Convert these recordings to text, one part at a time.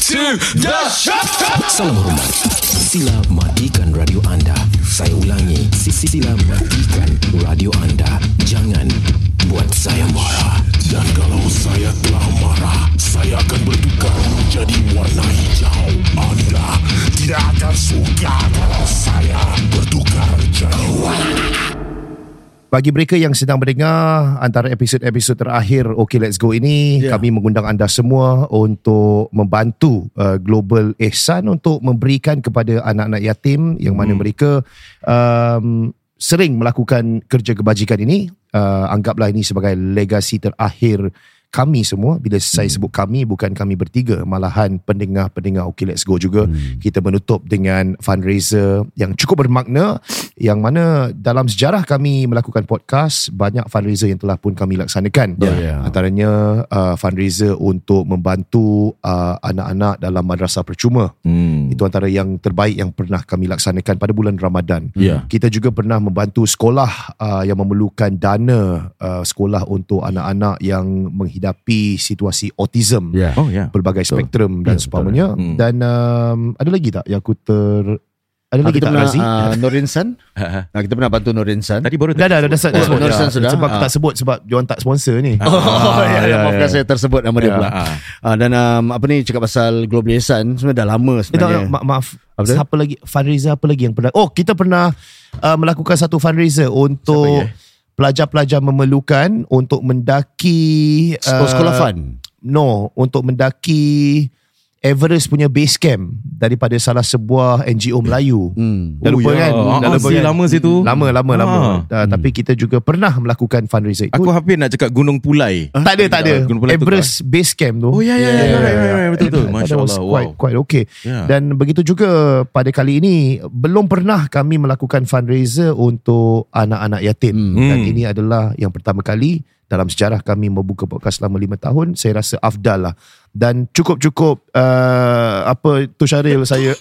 Salam hormat. Sila matikan radio anda. Saya ulangi, sila matikan radio anda. Jangan buat saya marah. Dan kalau saya telah marah, saya akan bertukar menjadi warna hijau. Anda tidak akan suka kalau saya bertukar jadi warna. Bagi mereka yang sedang mendengar antara episod-episod terakhir OK Let's Go ini, kami mengundang anda semua untuk membantu Global Ihsan untuk memberikan kepada anak-anak yatim yang mana mereka sering melakukan kerja kebajikan ini. Anggaplah ini sebagai legasi terakhir kami semua. Bila saya sebut kami, bukan kami bertiga, malahan pendengar-pendengar OK Let's Go juga. Kita menutup dengan fundraiser yang cukup bermakna, yang mana dalam sejarah kami melakukan podcast, banyak fundraiser yang telah pun kami laksanakan. Antaranya fundraiser untuk membantu anak-anak dalam madrasah percuma. Itu antara yang terbaik yang pernah kami laksanakan pada bulan Ramadan. Kita juga pernah membantu sekolah yang memerlukan dana, sekolah untuk anak-anak yang menghadapi situasi autism, pelbagai spektrum dan seumpamanya. Dan ada lagi tak yang aku ada lagi tak, Razi? Nur Insan. Kita pernah bantu Nur Insan. Tadi baru dah sebut. Nur Insan sudah. Sebab aku tak sebut sebab diorang tak sponsor ni. Maafkan saya tersebut nama dia pula. Dan cakap pasal Global Ihsan sebenarnya dah lama sebenarnya. Maaf. Apa lagi fundraiser apa lagi yang pernah? Kita pernah melakukan satu fundraiser untuk pelajar-pelajar memerlukan untuk mendaki sekolah fun. Untuk mendaki Everest punya base camp daripada salah sebuah NGO Melayu. Dah lupa kan? Lama situ. Lama. Tapi kita juga pernah melakukan fundraiser itu. Aku hampir nak cakap Gunung Pulai. Tak ada. Everest base camp tu. Betul. Masya-Allah. Quite okay. Dan begitu juga pada kali ini, belum pernah kami melakukan fundraiser untuk anak-anak yatim. Dan ini adalah yang pertama kali dalam sejarah kami membuka podcast selama 5 tahun. Saya rasa afdal lah. Dan cukup Syaril saya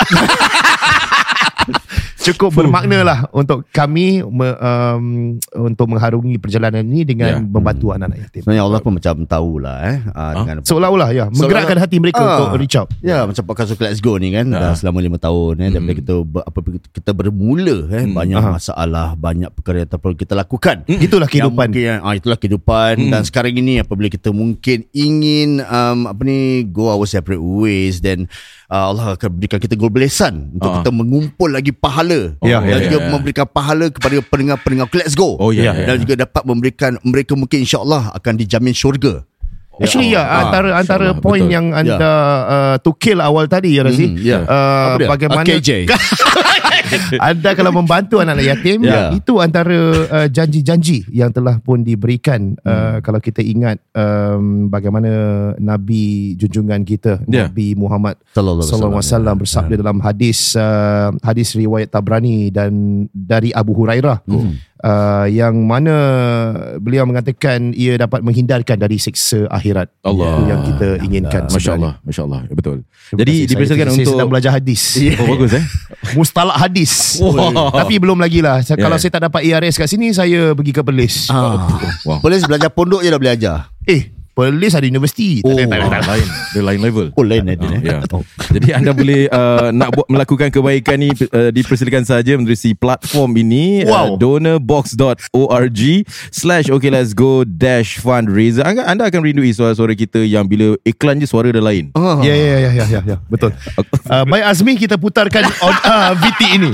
cukup bermakna lah untuk kami untuk mengharungi perjalanan ini dengan membantu anak-anak yatim. Sebenarnya Allah pun macam tahulah dengan seolah-olah menggerakkan hati mereka untuk reach out. Macam podcast OK Let's Go ni kan selama 5 tahun daripada kita bermula banyak masalah, banyak perkara yang perlu kita lakukan. Itulah kehidupan. Itulah kehidupan. Dan sekarang ini apabila kita mungkin ingin go our separate ways, then Allah akan berikan kita Global Ihsan untuk kita mengumpul lagi pahala dan juga memberikan pahala kepada pendengar-pendengar OK Let's Go. Dan juga dapat memberikan mereka mungkin insya-Allah akan dijamin syurga. Actually antara poin yang anda tukil awal tadi Razi, bagaimana KJ anda kalau membantu anak-anak yatim, itu antara janji-janji yang telah pun diberikan. Kalau kita ingat bagaimana Nabi junjungan kita, Nabi Muhammad sallallahu alaihi wasallam bersabda dalam hadis riwayat Tabrani dan dari Abu Hurairah, yang mana beliau mengatakan ia dapat menghindarkan dari siksa akhirat. Itu yang kita inginkan. Masya-Allah, betul. Jadi dipersilakan untuk sedang belajar hadis. Bagus Mustalah hadis. Tapi belum lagi lah. Kalau saya tak dapat ERS kat sini, saya pergi ke Perlis. Perlis belajar pondok je dah belajar. Perlis ada universiti. Dia lain level. Lain. Jadi anda boleh nak melakukan kebaikan ni, dipersilakan saja menerusi platform ini, donorbox.org/OKLet'sGo-fundraiser. Anda akan merindui suara-suara kita yang bila iklan je suara dah lain. Ya, betul. Baik Azmi, kita putarkan VT ini.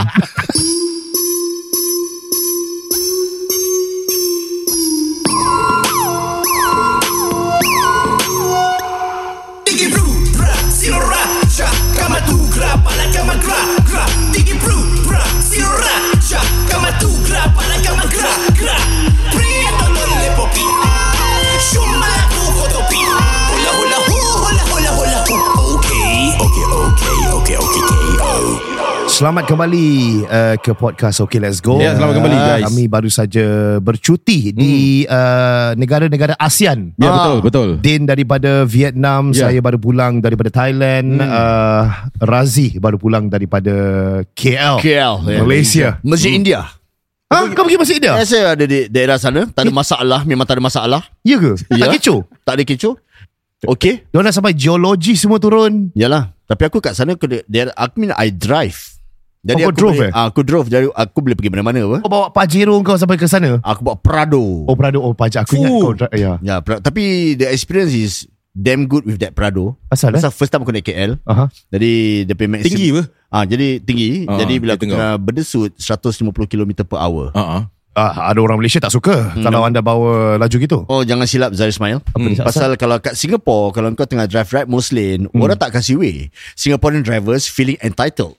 Selamat kembali ke podcast OK Let's Go. Selamat kembali guys. Kami baru saja bercuti di negara-negara ASEAN. Betul. Din daripada Vietnam, saya baru pulang daripada Thailand, Razi baru pulang daripada KL, Malaysia. Masjid India. Kau pergi Masjid India? Saya ada di daerah sana. Tak ada masalah. Memang tak ada masalah. Ya ke? Tak kecoh? Tak ada kecoh. Okey. Diorang dah sampai geologi semua turun. Yalah. Tapi aku kat sana I drive. Jadi kau drove aku drove. Jadi aku boleh pergi mana-mana apa. Kau bawa Pajero kau sampai ke sana? Aku bawa Prado. Oh Prado. Oh Pajak. Aku ingat kau Ya, tapi the experience is damn good with that Prado. Pasal first time aku naik KL. Jadi dia pay tinggi apa? Jadi tinggi. Jadi bila aku kena berdesut 150 km per hour. Ada orang Malaysia tak suka kalau anda bawa laju gitu. Oh, jangan silap Zahir Ismail. Pasal kalau kat Singapore, kalau kau tengah drive right most lane, orang tak kasih way. Singaporean drivers feeling entitled.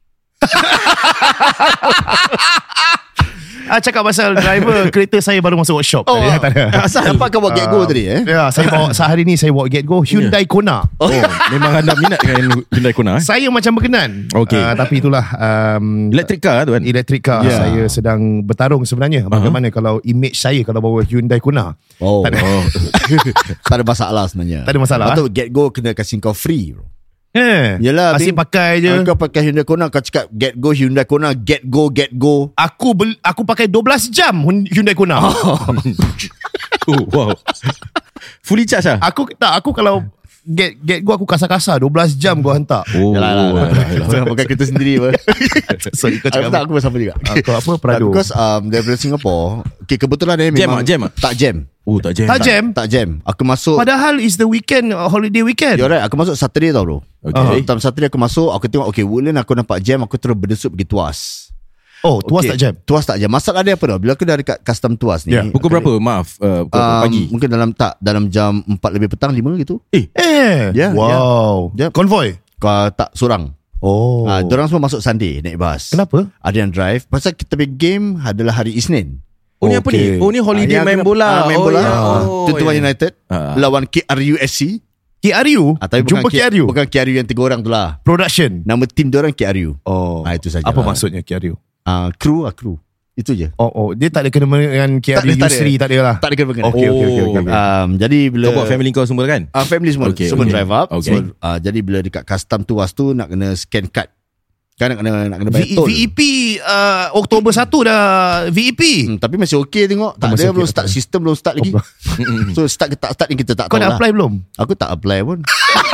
Cakap pasal driver, kereta saya baru masuk workshop. Nampak kau bawa Get Go tadi Ya, saya bawa sehari ni saya bawa Get Go Hyundai Kona. Memang anda minat dengan Hyundai Kona Saya macam berkenan. Tapi itulah electric car tu kan. Electric car. Saya sedang bertarung sebenarnya. Bagaimana kalau image saya kalau bawa Hyundai Kona. Tak ada masalah sebenarnya. Tak ada masalah. Patut Get Go kena kasih kau free bro. Yelah, masih pakai je. Kau pakai Hyundai Kona, kau cakap Get Go Hyundai Kona, Get Go. Aku pakai 12 jam Hyundai Kona. Wow. Fully charge lah. Aku kalau Get Go aku kasar-kasar 12 jam gua hantar. Yalah. Pakai kereta sendiri apa. Sorry kau cakap aku bersama juga. Kau apa Prado? Because daripada Singapore, kebetulan memang jam tak jam. Tak jam. Aku masuk. Padahal is the weekend, holiday weekend. You're right. Aku masuk Saturday tau bro. Okay. Time Saturday aku masuk, aku tengok Woodland aku nampak jam, aku terus berdesut pergi Tuas. Tuas tak jam. Tuas tak jam. Masalah dia apa tau? Bila aku dah dekat custom Tuas ni. Pukul berapa? Maaf. Pagi. Mungkin dalam jam 4 lebih petang 5 gitu. Wow. Konvoy. Kau tak sorang. Diorang semua masuk Sunday naik bas. Kenapa? Ada yang drive. Pasal kita pergi game adalah hari Isnin. Ni apa ni? Ni holiday main bola. Main bola. Tuan United lawan KRUSC. KRU? Jumpa KRU? Bukan KRU yang 3 orang tu lah. Production. Nama tim diorang KRU. Itu saja. Apa maksudnya KRU? Kru. Itu je. Dia tak ada kena dengan KRU Yusri, tak ada lah. Tak ada kena dengan. Okay. Jadi bila kau buat family kau semua kan? Family semua. Semua drive up. Okay. Jadi bila dekat custom Tuas tu nak kena scan card. Kan nak kena bayar tol. VEP Oktober 1 dah VEP. Tapi masih okey tengok. Tak ada belum start. Sistem belum start lagi. So start ke tak start ni kita tak tahu lah. Kau dah apply belum? Aku tak apply pun.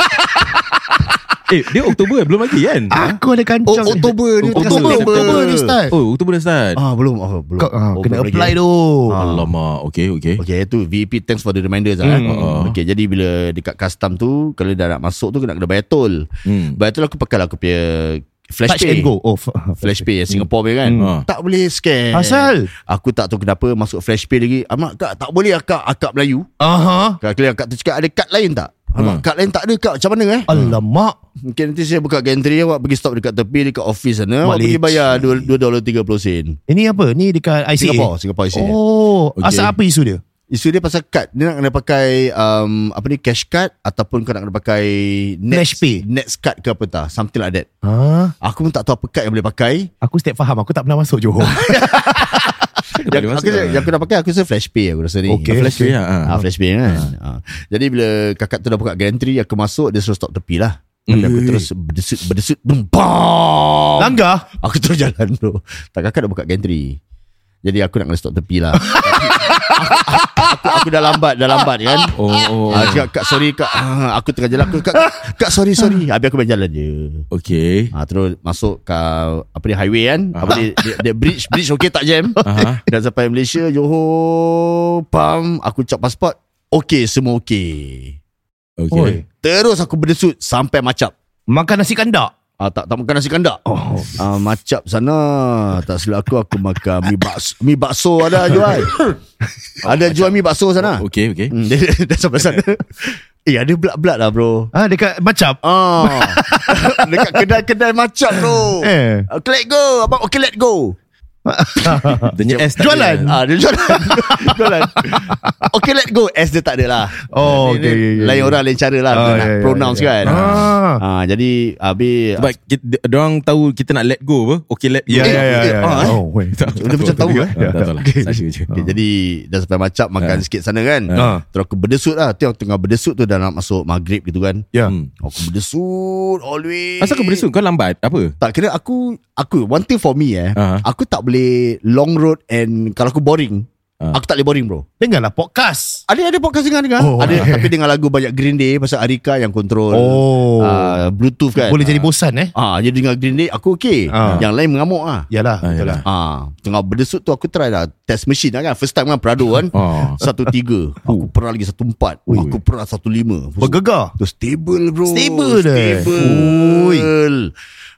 Dia Oktober belum lagi kan? Aku ada kancang. Oktober ni start. Oktober dah start. Belum. Kena apply tu. Alamak. Okay. Okay, tu VEP, thanks for the reminders. Okay, jadi bila dekat custom tu, kalau dah nak masuk tu kena bayar tol. Bayar tol aku pakai lah aku punya Flash Pay. Flash Pay Singapore punya kan. Tak boleh scan. Asal? Aku tak tahu kenapa masuk Flash Pay lagi. Kak tak boleh akak Melayu. Kak tu cakap ada kad lain tak? Kad lain tak ada kak. Macam mana Alamak. Mungkin nanti saya buka gantry awak pergi stop dekat tepi dekat office sana. Awak pergi bayar $2.30. Ini apa? Ni dekat ICA? Singapore ICA. Asal apa isu dia? Isu dia pasal kad. Dia nak kena pakai cash card ataupun kau nak kena pakai Flash Pay, Nets card ke apa tak, something like that. Aku pun tak tahu apa kad yang boleh pakai. Aku step faham. Aku tak pernah masuk Johor. Yang aku nak pakai aku rasa Flash Pay aku rasa ni. Flash Pay Flash Pay kan. Jadi bila kakak tu dah buka gantry, aku masuk, dia suruh stop tepi lah. Tapi aku terus berdesut bang. Langgar. Aku terus jalan bro. Tak, kakak dah buka gantry. Jadi aku nak kena stop tepi lah. Aku dah lambat kan. Cakap kak sorry kak, aku tengah jalan. Kak sorry. Habis aku main jalan je. Okay. Terus masuk ke highway kan. Dia bridge okay tak jam. Dan sampai Malaysia Johor aku cap pasport. Okay, semua okay. Terus aku berdesut sampai Macap. Makan nasi kandak. Tak makan nasi kandak. Macap sana. Tak silap aku makan mi bakso ada jual. Ada jual mi bakso sana. Okay. Dah sampai sana. Ada belak-belak lah bro. Dekat Macap. Dekat kedai Macap bro. Let go. Abang okay let go. Dia S jualan. Dia jualan. Okay let go. S dia tak ada lah. Okay. Lain orang lain cara lah nak pronounce kan. Jadi habis sebab diorang tahu kita nak let go apa. Okay let go. Ya. Dia macam tahu tak tahu lah. Jadi dah sampai Macap makan sikit sana kan. Terus aku berdesut lah. Tengah berdesut tu dah nak masuk maghrib gitu kan. Aku berdesut always. Asal kau berdesut? Kau lambat apa? Tak kira aku one thing for me aku tak boleh long road and kalau aku boring Aku tak boleh boring bro. Dengarlah podcast. Ada podcast dengar. Ada tapi dengar lagu banyak Green Day pasal Arika yang kontrol Bluetooth kan. Boleh jadi bosan Jadi dengar Green Day aku okey. Yang lain mengamuk Yalah, betul lah. Tengah berdesut tu aku try lah test machine lah kan. First time kan Prado kan. 1.3. Aku pernah lagi 1.4. Aku pernah 1.5. Bergegar. Tu stable bro. Stable dah. Stable.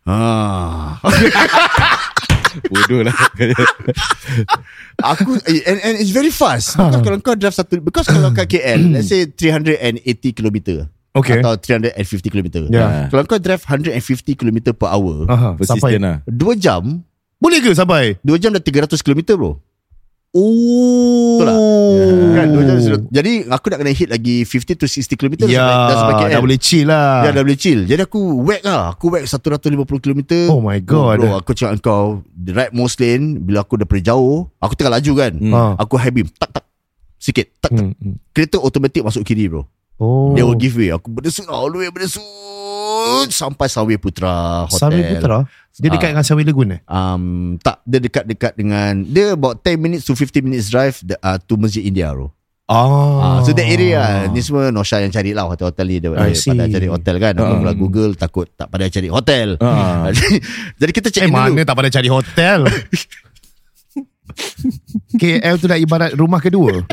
Bodoh lah. Aku and it's very fast. Kalau kau drive because kalau kat KL let's say 380 km atau 350 km. Kalau kau drive 150 km per hour Persisten lah. 2 jam. Boleh ke sampai 2 jam dah 300 km bro. Betul tak? Kan 2 jam sudah. Jadi aku nak kena hit lagi 50 to 60 km dah boleh chill lah. Dah boleh chill. Jadi aku whack lah. Aku whack 150 km. Oh my god bro, aku cakap kau the right most lane. Bila aku dah jauh, aku tengah laju kan. Aku high beam tak sikit tak. Kereta automatik masuk kiri bro. They will give way. Aku berdesut all the way sampai Sunway Putra Hotel. Sunway Putra? Dia dekat dengan Sunway Lagoon tak, dia dekat dengan dia about 10 minutes to 15 minutes drive to Masjid India bro. So that area ni semua Nosha yang cari lah hotel-hotel ni. Dia pandai cari hotel kan. Aku mula Google takut tak pandai cari hotel. Jadi kita check in dulu. Mana tak pandai cari hotel. KL tu dah ibarat rumah kedua.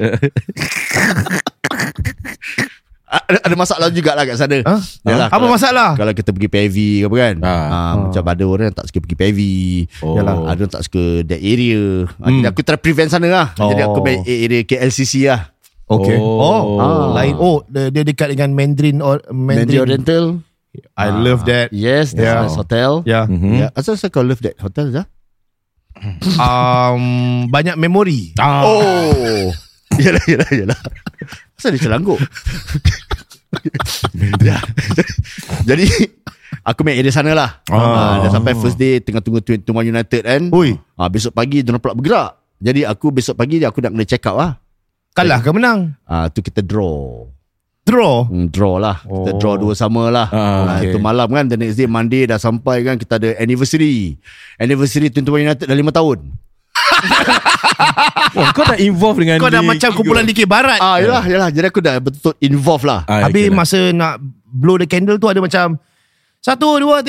Ada masalah jugalah kat sana. Yalah, apa masalah? Kalau kita pergi PIV ke apa kan. Macam ada orang yang tak suka pergi PIV. Ada orang tak suka that area. Jadi aku try prevent sana lah. Jadi aku main area KLCC lah. Okay. Lain. Dia dekat dengan Mandarin Oriental. I love that. Yes, that's nice hotel. Asal kau love that hotel Zah? Banyak memori. Yalah. Asal dia celanggup. Jadi aku main area sana lah. Dah sampai first day tengah tunggu Tuan United kan. Besok pagi dia pula bergerak. Jadi aku besok pagi aku nak kena check out lah. Kalah ke menang? Tu kita draw lah. Kita draw 2 sama lah. Itu malam kan. The next day Monday dah sampai kan. Kita ada anniversary Tuan United dah 5 tahun. Kau dah involve dengan kau dah macam kumpulan DK Barat. Yalah. Jadi aku dah betul involve lah. Habis masa nak blow the candle tu ada macam 1, 2,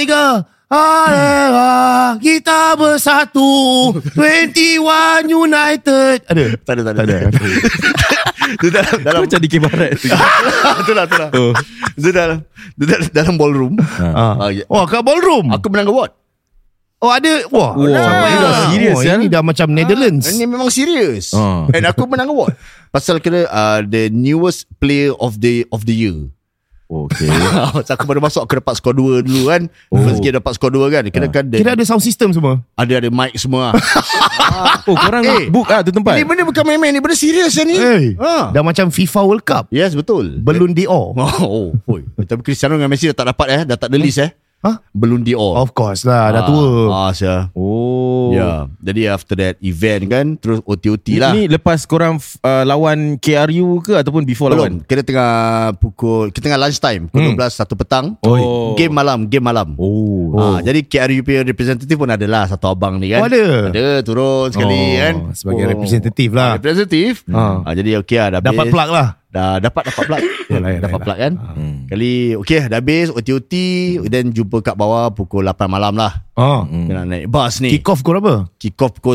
3 kita bersatu 21 United. Ada? Tak ada. Itu dalam macam DK Barat. Itulah. Itu dalam ballroom. Kat ballroom aku menang award. Ada. Sampai dah serius Ini dah macam Netherlands. Ini memang serius. And aku menang award pasal kena the newest player of the year. Okay. Aku baru masuk, aku dapat skor 2 dulu kan. First game dapat skor 2 kan. Kira ada sound system semua. Ada mic semua. Korang book tu tempat. Ini benda bukan main-main, ni benda serius ni. Dah macam FIFA World Cup. Yes, betul. Balloon Dior. Tapi Cristiano dengan Messi dah tak dapat dah tak ada list Balloon Dior. Of course lah, dah tua. Jadi after that event kan, terus OT lah. Ni lepas korang lawan KRU ke ataupun before lawan? Kita tengah lunch time, pukul 12 1 petang. Game malam. Jadi KRU punya representative pun adalah satu abang ni kan. Ada turun sekali kan. Sebagai representative lah. Jadi okey lah, dah dapat plug lah. Dah dapat plug. Dapat plug kan. Kali okey dah habis OT. Then jumpa kat bawah pukul 8 malam lah. Kena naik bas ni. Kick off pukul apa? Kick off pukul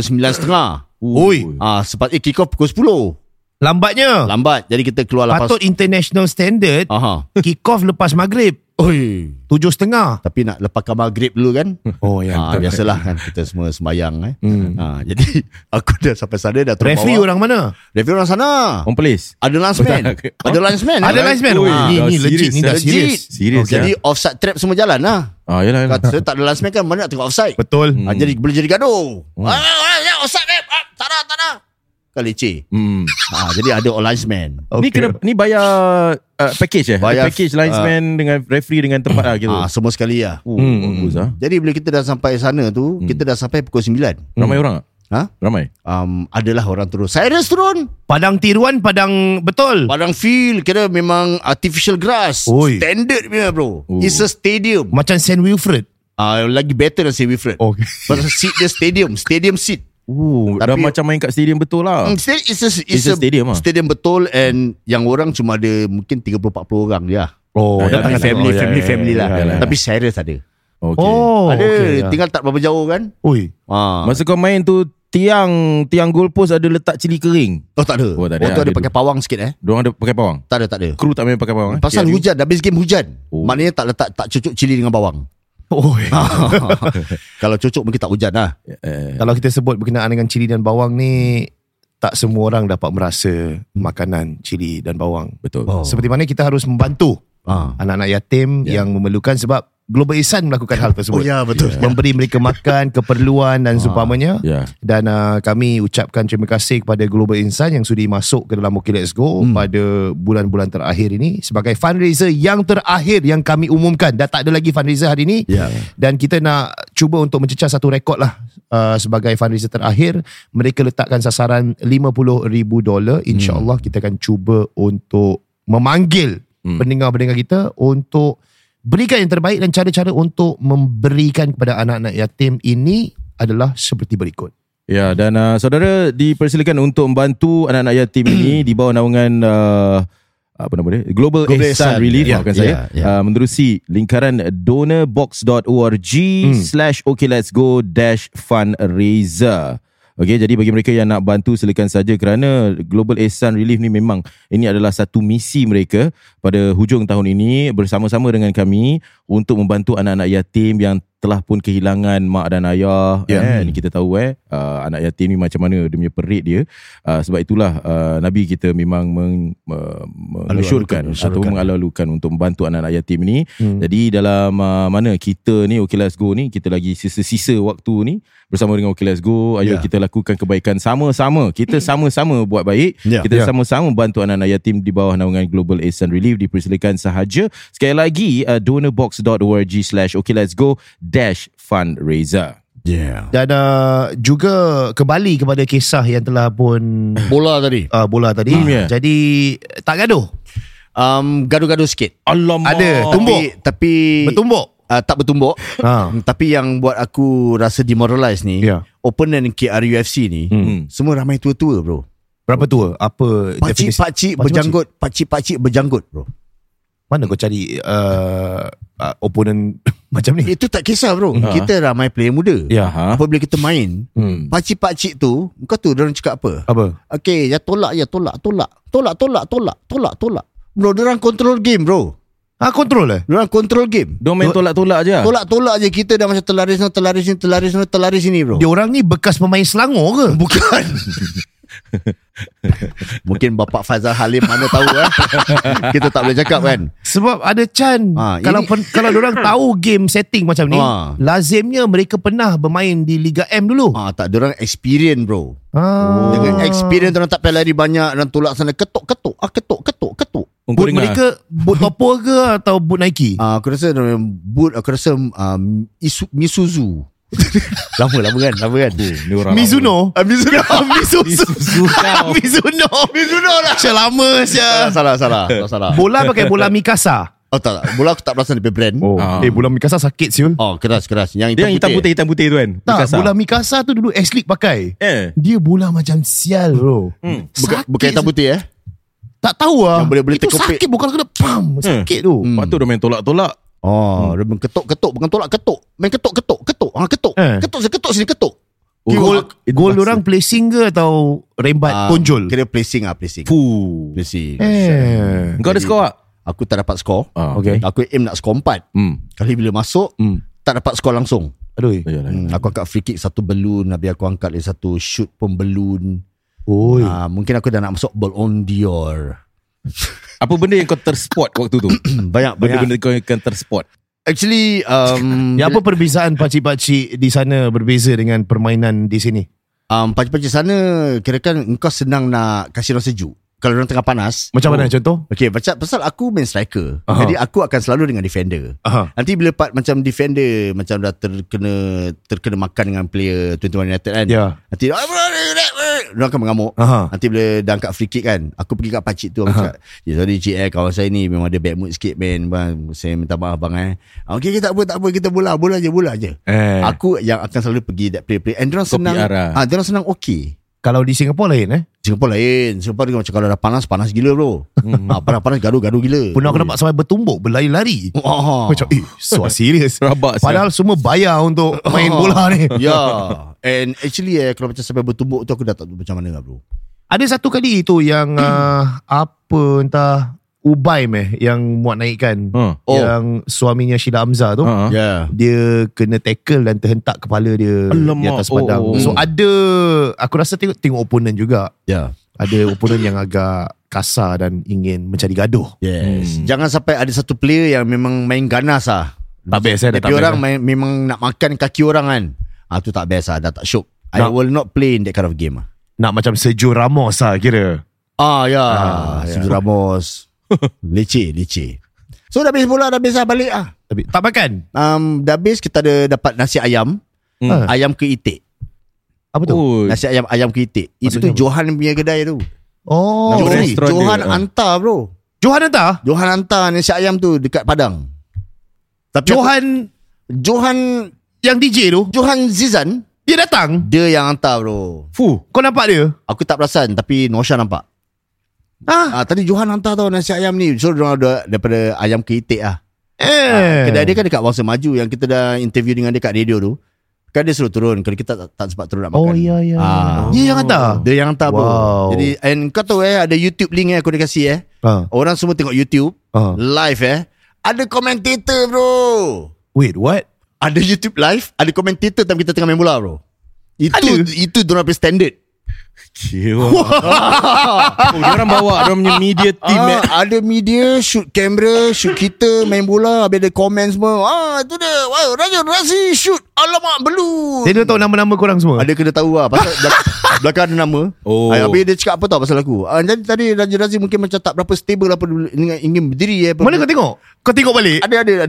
9.30. Kick off pukul 10. Lambat. Jadi kita keluar lepas. Patut international standard. Kick off lepas maghrib. 7.30. Tapi nak lepaskan maghrib dulu kan. Biasalah kan, kita semua sembayang jadi aku dah sampai sana, dah turun referee bawah. orang mana? Referee orang sana. On police. Ada linesman. Ada linesman. Ni legit. Ni dah serius. Jadi offside trap semua jalan lah. Yalah. Kata tak ada linesman kan, mana nak tengok offside. Betul. Jadi boleh jadi gaduh. Offside tak ada. Kan leceh. Jadi ada all linesman. Ni bayar package Bayar package linesman dengan referee dengan tempat gitu. Semua sekali lah. Bagus Jadi bila kita dah sampai sana tu, kita dah sampai pukul 9. Ramai orang tak? Ramai? Adalah orang turun. Cyrus turun. Padang tiruan, padang betul. Padang field, kira memang artificial grass. Standard punya bro. It's a stadium. Macam St. Wilfred. Lagi better than St. Wilfred. Okay. Pasal seat dia stadium seat. Dah macam main kat stadium betul lah. It's a stadium lah. Stadium betul, and yang orang cuma ada mungkin 30-40 orang je. Family lah. Tapi serious ada. Okay. Tinggal tak berapa jauh kan. Masa kau main tu, tiang goalpost ada letak cili kering? Tak ada. Tu ada pakai pawang sikit Diorang ada pakai bawang? Tak ada. Kru tak main pakai bawang? Pasal hujan, habis game hujan. Maknanya tak cucuk cili dengan bawang. Kalau cucuk mungkin tak hujan lah. Kalau kita sebut berkenaan dengan cili dan bawang ni, tak semua orang dapat merasa makanan cili dan bawang. Betul. Seperti mana kita harus membantu anak-anak yatim yang memerlukan, sebab Global Ihsan melakukan hal tersebut. Betul. Memberi mereka makan, keperluan dan seumpamanya. Dan kami ucapkan terima kasih kepada Global Ihsan yang sudi masuk ke dalam OK Let's Go pada bulan-bulan terakhir ini sebagai fundraiser yang terakhir yang kami umumkan. Dah tak ada lagi fundraiser hari ini. Dan kita nak cuba untuk mencecah satu rekod lah. Sebagai fundraiser terakhir, mereka letakkan sasaran $50,000. InsyaAllah kita akan cuba untuk memanggil pendengar-pendengar kita untuk berikan yang terbaik, dan cara-cara untuk memberikan kepada anak-anak yatim ini adalah seperti berikut. Ya, dan saudara dipersilakan untuk membantu anak-anak yatim ini di bawah naungan Global Ihsan Relief, menerusi lingkaran donorbox.org/okletsgo-fundraiser. Okey, jadi bagi mereka yang nak bantu, silakan saja, kerana Global Ihsan Relief ni memang ini adalah satu misi mereka pada hujung tahun ini bersama-sama dengan kami untuk membantu anak-anak yatim yang telah pun kehilangan mak dan ayah. Ini kita tahu anak yatim ni macam mana dia punya perit dia. Sebab itulah Nabi kita memang mengesyorkan atau mengalu-alukan untuk membantu anak-anak yatim ni. Jadi dalam mana kita ni OK Let's Go ni, kita lagi sisa-sisa waktu ni bersama dengan OK Let's Go. Ayo kita lakukan kebaikan sama-sama. Kita sama-sama buat baik. Kita sama-sama bantu anak-anak yatim di bawah naungan Global Ihsan Relief. Dipersilakan sahaja. Sekali lagi donorbox.org/okletsgo-fundraiser. Dan juga kembali kepada kisah yang telah pun bola tadi. Jadi tak gaduh. Gaduh-gaduh sikit. Alamak. Ada tumbuk. Tapi bertumbuk. Tak bertumbuk. Tapi yang buat aku rasa demoralize ni, opponent KRUFC ni semua ramai tua-tua bro. Berapa tua? Apa pakcik berjanggut bro. Mana kau cari opponent macam ni? Itu tak kisah bro. Kita ramai player muda. Apabila kita main, pakcik-pakcik tu, kau tu diorang cakap apa? Okay, tolak. Bro, diorang control game bro. Kontrol diorang control game. Diorang main tolak-tolak je. Tolak je. Kita dah macam terlaris sini bro. Diorang ni bekas pemain Selangor ke? Bukan. Mungkin Bapak Fazal Halim mana tahu kita tak boleh cakap kan. Sebab ada kalau diorang tahu game setting macam ni, lazimnya mereka pernah bermain di Liga M dulu. Tak, diorang experience bro. Dengan experience diorang tak payah lari banyak dan tolak sana, ketuk. Boot mereka boot Toppo ke atau boot Nike? Aku rasa boot, Misuzu. Lama kan? Mizuno. Mizuno lah. Lama sia. Salah. Bola pakai bola Mikasa. Tak. Bola aku tak perasan dia brand. Bola Mikasa sakit siul. Keras. Yang hitam putih tu kan. Tak, bola Mikasa tu dulu S-League pakai. Dia bola macam sial bro. Bukan hitam putih tak tahu lah. Yang boleh itu sakit, bukan kena pam. Sakit tu. Lepas tu dia main tolak-tolak. Dia main ketuk, bukan tolak, ketuk. Main ketuk. Ketuk sini. Gol orang placing ke atau rembat konjol? Kira placing. Placing. Kau ada skor tak? Aku tak dapat skor. Okay. Aku aim nak skor 4. Kali bila masuk, tak dapat skor langsung. Aduh. Aku angkat free kick satu balloon, habis aku angkat satu shoot pun balloon. Mungkin aku dah nak masuk ball on Dior. Apa benda yang kau terspot waktu tu? Banyak benda kau akan terspot. Actually apa perbezaan pakcik-pakcik di sana berbeza dengan permainan di sini? Pakcik-pakcik sana kirakan engkau senang nak kasih orang sejuk. Kalau orang tengah panas. Macam mana contoh? Okay, pasal aku main striker. Jadi aku akan selalu dengan defender. Nanti bila macam defender macam dah terkena makan dengan player 21 United kan. Nanti Dia akan mengamuk. Nanti bila dah angkat free kick kan, aku pergi kat pakcik tu, aku cakap, sorry cik, kawan saya ni memang ada bad mood sikit man, bang. Saya minta maaf bang. Okay, tak apa, kita bola je. Aku yang akan selalu pergi that play and diorang senang. Diorang senang okay. Kalau di Singapura lain Singapura dia macam kalau dah panas gila bro. Panas gaduh gila. Pernah aku nampak sampai bertumbuk, berlari-lari. Macam so serius. Padahal semua bayar untuk main bola ni. And actually kalau macam sampai bertumbuk tu, aku dah tak tahu macam mana lah bro. Ada satu kali tu yang entah Ubay yang muat naikkan, yang suaminya Sheila Hamzah tu, dia kena tackle dan terhentak kepala dia di atas padang. So ada, aku rasa tengok opponent juga. Ada opponent yang agak kasar dan ingin mencari gaduh. Jangan sampai ada satu player yang memang main ganas lah. Tak best Tapi orang memang nak makan kaki orang kan. Tu tak best lah, dah tak syok. I will not play in that kind of game lah. Nak macam Sergio Ramos lah kira. Sergio Ramos. Leceh. So dah habis bola, dah habis lah balik lah. Tak makan? Dah habis, kita ada dapat nasi ayam. Ayam ke itik. Apa tu? Nasi ayam ke itik. Itu tu Johan punya kedai tu. Johan hantar bro. Johan hantar nasi ayam tu dekat Padang. Tapi Johan yang DJ tu, Johan Zizan, dia datang. Dia yang hantar bro. Kau nampak dia? Aku tak perasan, tapi Nosha nampak. Tadi Johan hantar tau nasi ayam ni. So dia ada daripada ayam ke itik lah. Kedai dia kan dekat Wangsa Maju, yang kita dah interview dengan dia kat radio tu. Kan dia suruh turun, kalau kita tak sempat turun nak makan. Dia yang hantar? Dia yang hantar bro. Jadi and kau tahu ada YouTube link aku dah kasih Orang semua tengok YouTube live ada komentator bro. Wait, what? Ada YouTube live, ada komentator time kita tengah main bola bro. Itu diorang punya standard. Diorang bawa diorang punya media team ada media, shoot kamera, shoot kita main bola. Habis ada komen semua. Itu dia, Raja Razi shoot. Alamak belum. Dia tahu nama-nama korang semua. Ada kena tahu lah. Pasal belakang ada nama. Habis dia cakap apa tau pasal aku. Jadi tadi Raja Razi mungkin macam tak berapa stable apa, ingin berdiri. Mana kau tengok? Kau tengok balik? Ada.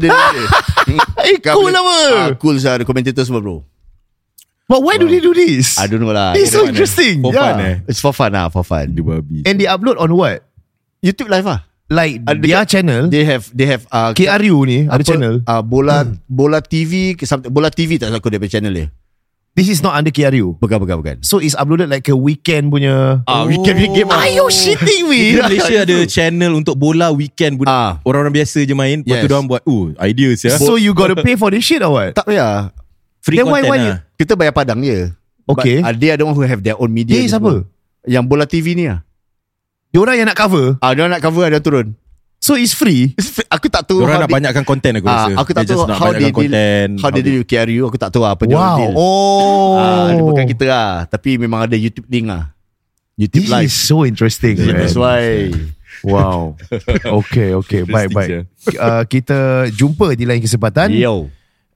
Cool apa? Cool lah, ada komentator semua bro. But why do they do this? I don't know lah. It's so interesting. For fun It's for fun lah, for fun. And they upload on what? YouTube live lah. Like their channel. They have KRU ni ada channel. Bola TV, Bola TV tak salah aku dia channel dia. This is not under KRU. Bukan. So it's uploaded like a weekend punya. Weekend game. Are you shitting me? Malaysia ada channel untuk bola weekend. Orang-orang biasa je main. Lepas tu diorang buat ideas ya. So you got to pay for this shit or what? Tak payah. Free Then content why lah. Kita bayar Padang je. Okay. They are the one who have their own media. Dia siapa? Yang Bola TV ni lah. Diorang yang nak cover. Diorang nak cover, dia turun. So it's free. Aku tak tahu. Diorang nak banyakkan konten aku rasa. Aku tak tahu how they deal with KRU. Aku tak tahu apa dia deal. Dia bukan kita lah. Tapi memang ada YouTube link lah. YouTube live. This is so interesting. That's why. Wow. Okay. Baik. Kita jumpa di lain kesempatan. Yo.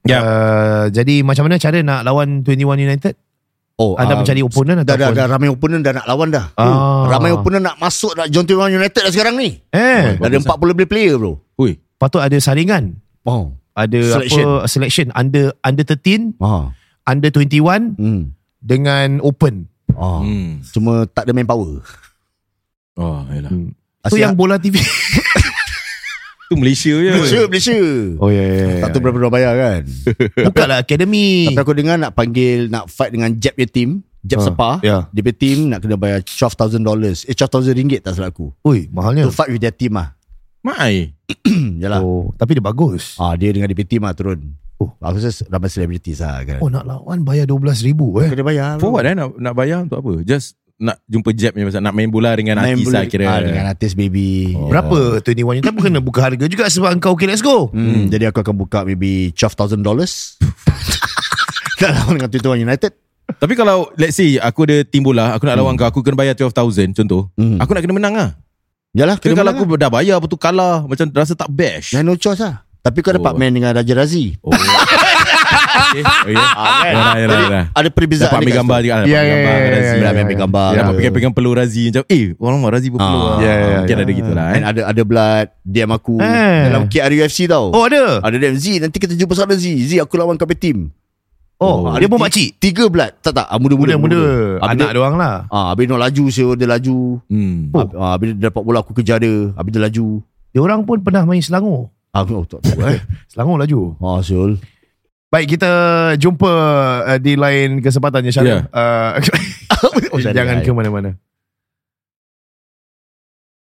Jadi macam mana cara nak lawan 21 United? Anda mencari opponent atau dah ramai opponent dah nak lawan dah. Ramai opponent nak masuk nak join 21 United dah sekarang ni. Dah ada 40 lebih player bro. Patut ada saringan. Ada selection under 13, under 21 dengan open. Cuma tak ada manpower. Yalah. So yang Bola TV tu Malaysia je. Malaysia. Tak tahu berapa diorang bayar kan. Bukanlah akademi. Tapi aku dengar nak fight dengan Jeb punya team, Jeb Sepa. Dia punya team nak kena bayar $12,000. $12,000 tak salah aku. Mahalnya. To fight with their team lah. Mai. Yalah. Tapi dia bagus. Dia dengan dia punya team lah turun. Aku rasa ramai celebrities lah kan. Nak lawan bayar $12,000 Kena bayar. For what nak bayar untuk apa? Just nak jumpa Jeb ni, nak main bola dengan artis lah kira. Dengan artis baby. Berapa 21 United pun kena buka harga juga sebab engkau okay let's go. Jadi aku akan buka maybe $12,000 nak lawan dengan 21 United. Tapi kalau let's say aku ada tim bola, aku nak lawan kau, aku kena bayar 12,000 contoh. Aku nak kena menang lah. Yalah, kalau aku dah bayar apa tu kalah, macam rasa tak bash. No choice lah. Tapi kau dapat main dengan Raja Razi. Ada perbezaan. Dapat ambil gambar juga. Ambil gambar. Dapat pegang peluh Razi. Macam orang Razi berpeluh. Mungkin ada gitulah. Ada blood DM aku dalam KRUFC tau. Ada DM Z. Nanti kita jumpa sana Z. Z aku lawan kau punya team. Dia pun makcik. 3 blood. Tak muda-muda. Anak dia orang lah. Habis dia laju, dia laju. Habis dia dapat bola, aku kejar dia. Habis dia laju. Dia orang pun pernah main Selangor. Tak tahu Selangor laju. Syul. Baik, kita jumpa di lain kesempatan, Syarul. Jangan ke mana-mana.